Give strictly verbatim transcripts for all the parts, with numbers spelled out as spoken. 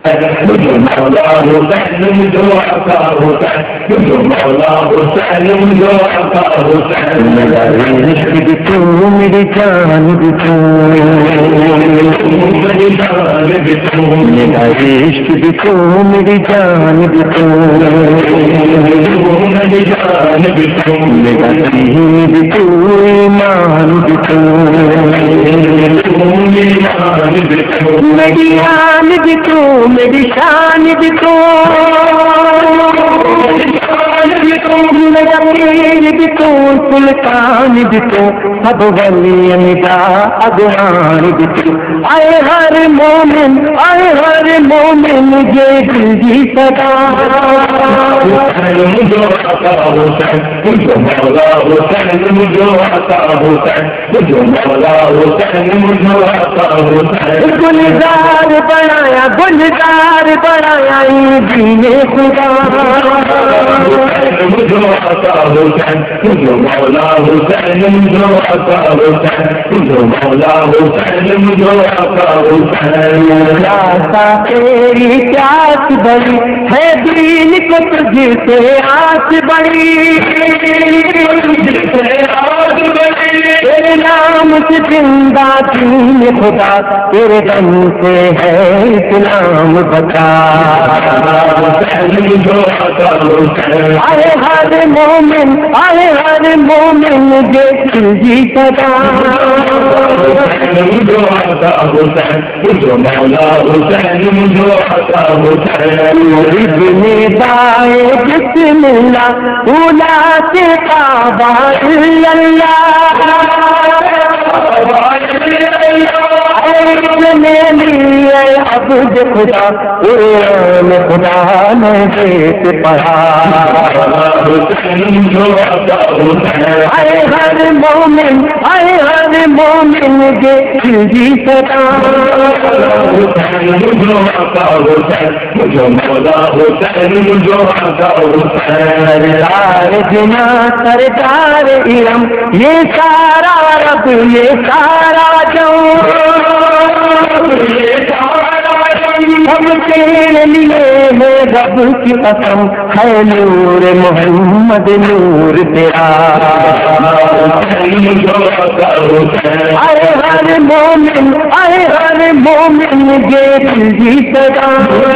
مجھے مولا حسین جو عطا حسین مجھے مولا حسین جو عطا حسین میرا عشق بھی تو میری جان بھی تو میری جان بھی تو میرا عشق بھی تو میری جان بھی تو میری جان بھی تو میرا دین بھی تو ایمان بھی تو میری آن بھی تو میری شان بھی تو میرا پیر بھی تو سلطان بھی تو سب ولی ندا اگوان بھی تو آئے ہر مومن آئے ہر مومن یہ دل کی صدا مجھے عطا حسین مجھے مولا حسین مجھے عطا حسین مجھے مولا حسین مجھے عطا حسین گلزار بنایا گلزار بنایا دین خدا مجھے عطا حسین مجھے مولا حسین مجھے عطا حسین مجھے مولا حسین مجھے عطا حسین راستہ تیری پیاس بڑی ہے دین کو تجھ سے آس بڑی تیرے نام سے زندہ دین خدا تیرے دم سے ہے اسلام بتا آئے ہر مومن آئے ہر مومن دیکھ جی صدا مولا حسین مجھے عطا حسین ابن دائے بسم اللہ اولا سے کعبہ اللہ عبد خدا قرآن خدا نے دیکھ پڑھا آئے ہر مومن آئے ہر مومن دیکھ جی صدا مجھے مولا حسین مجھے عطا حسین سردار جنا سردار ارم یہ سارا رب یہ سارا جو ہم تیرے لیے ہے رب کی قسم ہے نور محمد نور تیرا آئے ہر مومن آئے ہر مومن دیکھ جی صدا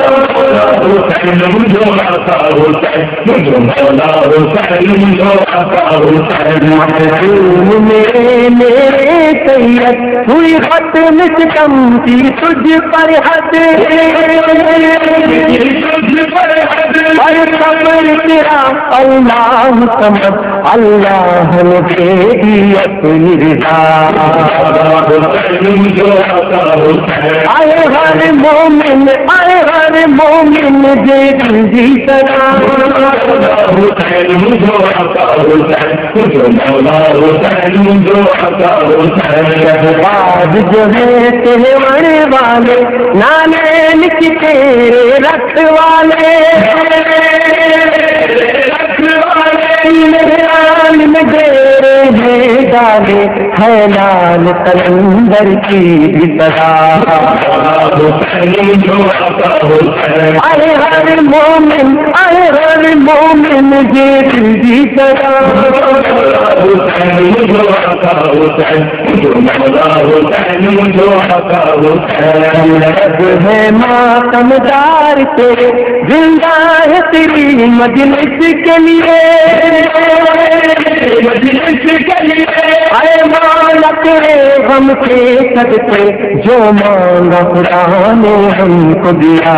محسوم میرے میرے سید ہوئی ختم ستم کی تجھ پر حد ہر قبر تیرا اللہ سمجھ اللہ نے دے دی اپنی رضا آئے ہر مومن آئے ہر مومن دے دی صدا بعد جو ہے تہوار والے نالین کی تیرے رکھ والے میرے عالم ڈیرے میں ڈالے ہے لال کلندر کی بھی صدا آئے ہر مومن آئے ہر مومن یہ دل کی صدا ہے ماتم دار تیرے زندہ ہے تیری مجلس کے لیے مجلس کے لیے اے مولا تیرے غم کے صدقے جو مانگا خدا نے ہم کو دیا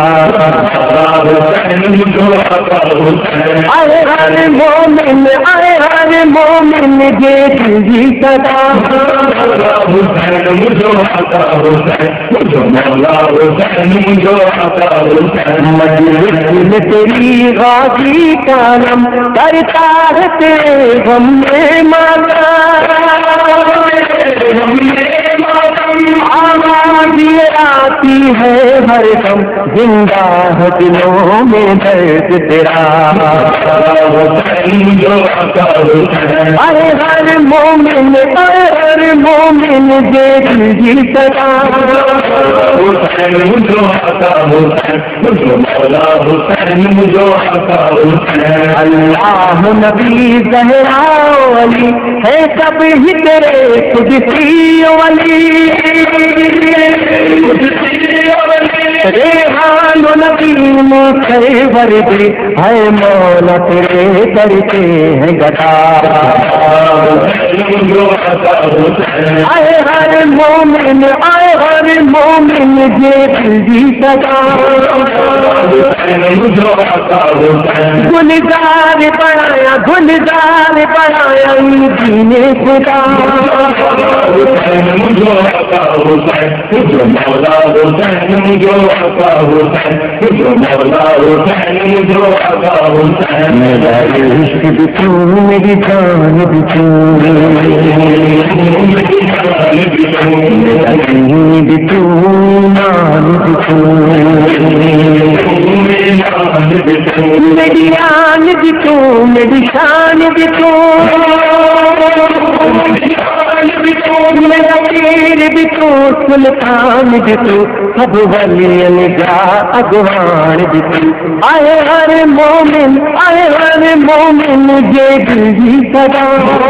اے ہر مومن اے ہر مومن دیکھ جی صدا مجلس میں تیری غازی کا نام کرتا ہے تیرے غم میں ماتا آواز یہ آتی ہے ہر دم زندہ ہے دلوں میں درد تیرا ارے ہر مومن ہر مومن دیکھ جی سدا اللہ نبی زہرا ولی ہے سب ہی تیرے قدسی ولی ریحان نبی میں خیبر دے ہے مولا تیرے در کے ہیں گدا آئے ہر مومن آئے ہر مومن دیکھ جی سدا گلزار بڑھایا گلزار بڑھایا دین خدا میرا عشق بھی تو میری جان بھی تو میرا دین بھی تو ایمان بھی تو میری آن بھی تو میری شان بھی تو میرا پیر بھی تو سلطان بھی تو سب ولیان کا اگوان بھی تو آئے ہر مومن آئے ہر مومن یہ دل جی سدا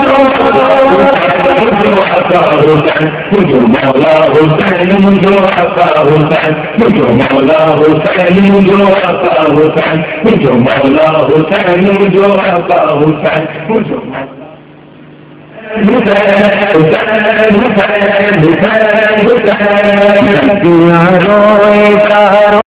مولا حسین مجھو عطا حسین مجھو مولا حسین مجھو عطا حسین مجھو مولا حسین مجھو عطا حسین مجھو روئے